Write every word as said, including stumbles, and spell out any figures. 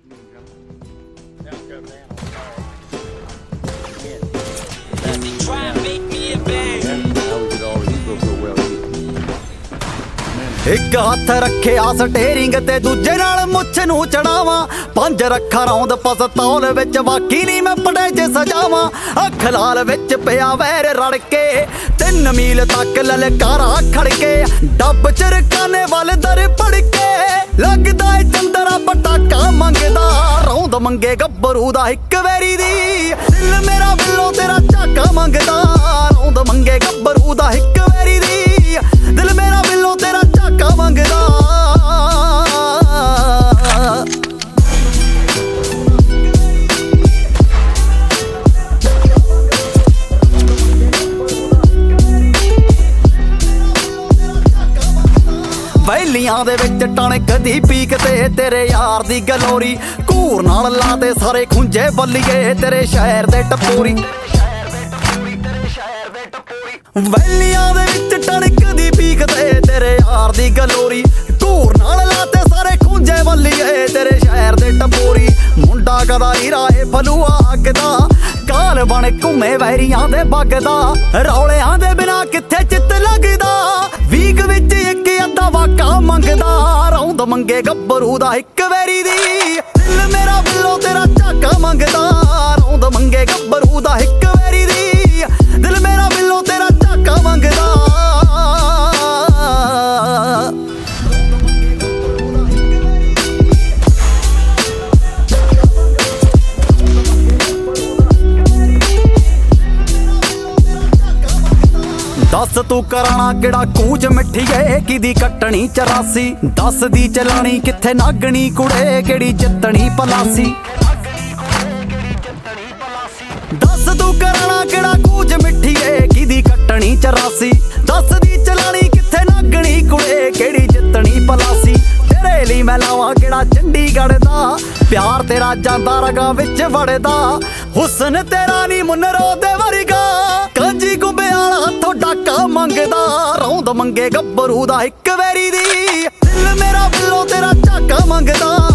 ਇੱਕ ਹੱਥ ਰੱਖਿਆ ਸਟੇਰਿੰਗ ਤੇ ਦੂਜੇ ਨਾਲ ਮੁੱਛ ਨੂੰ ਚੜਾਵਾਂ, ਪੰਜ ਰੱਖਾਂ ਰੌਂਦ ਪਸਤੌਲ ਵਿੱਚ ਬਾਕੀ ਨਹੀਂ ਮੈਂ ਪੜੇ ਚ ਸਜਾਵਾਂ। ਅੱਖ ਲਾਲ ਵਿੱਚ ਪਿਆ ਵੈਰ ਰੜ ਕੇ, ਤਿੰਨ ਮੀਲ ਤੱਕ ਲਲਕਾਰਾ ਖੜਕੇ, ਡੱਬ ਚਰਕਾਨੇ ਵੱਲ ਦਰ ਪੜ ਕੇ, ਲੱਗਦਾ ਏ ਚੰਦਰਾ ਪਟਾਕਾ ਮੰਗਦਾ, ਰੌਂਦ ਮੰਗੇ ਗੱਭਰੂ ਦਾ ਇੱਕ ਵੈਰੀ ਦੀ, ਦਿਲ ਮੇਰਾ ਬਿੱਲੋ ਤੇਰਾ ਝਾਕਾ ਮੰਗਦਾ, ਰੌਂਦ ਮੰਗੇ ਗੱਭਰੂ ਦਾ ਇੱਕ ਵੈਰੀ ਦੀ, ਦਿਲ ਮੇਰਾ ਬਿੱਲੋ ਤੇਰਾ ਝਾਕਾ ਮੰਗਦਾ। ਵੈਲੀਆਂ ਦੇ ਵਿੱਚ ਟਣਕ ਦੀ ਪੀਕ ਤੇ ਤੇਰੇ ਯਾਰ ਦੀ ਗਲੋਰੀ, ਘੂਰ ਨਾਲ ਲਾ ਤੇ ਸਾਰੇ ਖੁੰਝੇ ਬੱਲੀਏ ਤੇਰੇ ਸ਼ਹਿਰ ਦੇ ਟਪੂਰੀ। ਵੈਲੀਆਂ ਦੇ ਵਿੱਚ ਟਣਕ ਦੀ ਪੀਕ ਤੇ ਤੇਰੇ ਯਾਰ ਦੀ ਗਲੋਰੀ, ਘੂਰ ਨਾਲ ਲਾ ਤੇ ਸਾਰੇ ਖੁੰਝੇ ਬੱਲੀਏ ਤੇਰੇ ਸ਼ਹਿਰ ਦੇ ਟਪੂਰੀ। ਮੁੰਡਾ ਕਦਾ ਹੀਰਾ ਏ ਫਲੂਆ ਅੱਗਦਾ, ਕਾਲ ਬਣ ਘੁੰਮੇ ਵੈਰੀਆਂ ਦੇ ਬੱਗਦਾ, ਰੌਲਿਆਂ ਦੇ ਬਿਨਾ ਕਿੱਥੇ ਚਿੱਤ ਲੱਗਦਾ, ਵੀਕ ਵਿੱਚ ਇੱਕ ਅੱਧਾ ਵਾਕਾ ਮੰਗਦਾ, ਰੌਂਦ ਮੰਗੇ ਗੱਭਰੂ ਦਾ ਇੱਕ ਵੈਰੀ ਦੀ, ਦਿਲ ਮੇਰਾ ਬਿੱਲੋ ਤੇਰਾ ਝਾਕਾ ਮੰਗਦਾ, ਰੌਂਦ ਮੰਗੇ ਗੱਭਰੂ ਦਾ ਇੱਕ ਵੈਰੀ ਦੀ, ਦਿਲ ਮੇਰਾ ਬਿੱਲੋ ਤੇਰਾ ਝਾਕਾ ਮੰਗਦਾ। ਦੱਸ ਤੂੰ ਕਰਾਣਾ ਕਿਹੜਾ ਕੂਚ ਮਿੱਠੀਏ, ਕਿਦੀ ਕੱਟਣੀ ਚਰਾਸੀ, ਦੱਸ ਦੀ ਚਲਾਣੀ ਕਿੱਥੇ ਨਾਗਣੀ ਕੁੜੇ, ਕਿਹੜੀ ਜਿੱਤਣੀ ਪਲਾਸੀ। ਦੱਸ ਤੂੰ ਕਰਾਣਾ ਕਿਹੜਾ ਕੂਚ ਮਿੱਠੀਏ, ਕਿਦੀ ਕੱਟਣੀ ਚਰਾਸੀ, ਦੱਸ ਦੀ ਚਲਾਣੀ ਕਿੱਥੇ ਨਾਗਣੀ ਕੁੜੇ, ਕਿਹੜੀ ਜਿੱਤਣੀ ਪਲਾਸੀ। ਤੇਰੇ ਲਈ ਮੈਂ ਲਾਵਾਂ ਕਿਹੜਾ ਚੰਡੀਗੜ੍ਹ ਦਾ, ਪਿਆਰ ਤੇਰਾ ਜਾਂਦਾ ਰਗਾਂ ਵਿੱਚ ਵੜਦਾ, ਹੁਸਨ ਤੇਰਾ ਨੀ ਮੁਨਰੋ ਦੇ ਵਰਗਾ, ਕਾਂਜੀ ਗੁੰਬਿਆਲਾ ਹੱਥੋਂ ਡਾਕਾ ਮੰਗਦਾ, ਰੌਂਦ ਮੰਗੇ ਗੱਭਰੂ ਦਾ ਇੱਕ ਵੈਰੀ ਦੀ, ਦਿਲ ਮੇਰਾ ਬਿੱਲੋ ਤੇਰਾ ਝਾਕਾ ਮੰਗਦਾ।